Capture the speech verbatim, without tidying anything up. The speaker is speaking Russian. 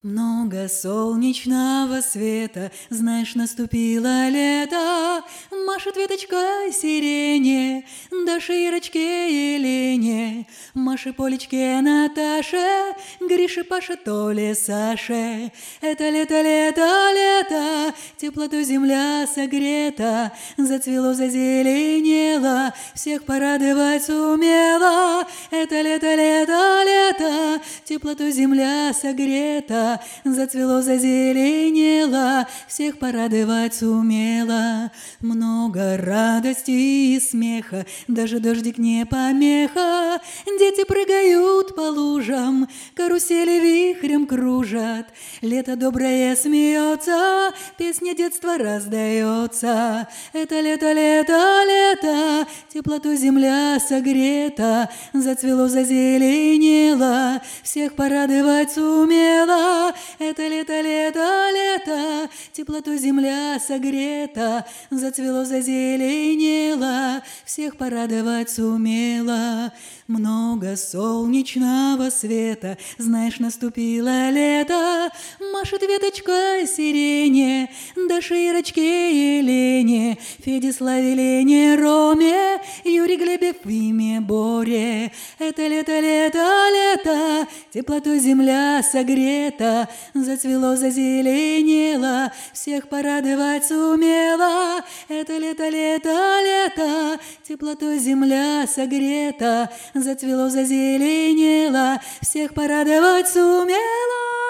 Много солнечного света, знаешь, наступило лето. Машет веточкой сирене, Даше, Ирочке, Елене, Маше, Полечке, Наташе, Грише, Паше, Толе, Саше. Это лето, лето, лето, теплотой земля согрета, зацвело, зазеленело, всех порадовать сумела. Это лето, лето, лето, теплотой земля согрета, зацвело, зазеленело, всех порадовать сумела. Много радости и смеха, даже дождик не помеха. Дети прыгают по лужам, карусели вихрем кружат. Лето доброе смеется, песня детства раздается. Это лето, лето, лето, теплотой земля согрета, зацвело, зазеленело, всех порадовать сумела. Это лето, лето, лето, теплотой земля согрета, зацвело, зазеленело, всех порадовать сумела. Много солнечного света, знаешь, наступило лето. Машет веточкой сирене, Даше, Ирочке, Елене, Феде, Славе, Лене, Роме, Юре, Глебе, Фиме, Боре. Это лето, лето, лето, теплотой земля согрета, зацвело, зазеленело, всех порадовать сумела. Это лето, лето, лето, теплотой земля согрета, зацвело, зазеленело, всех порадовать сумела.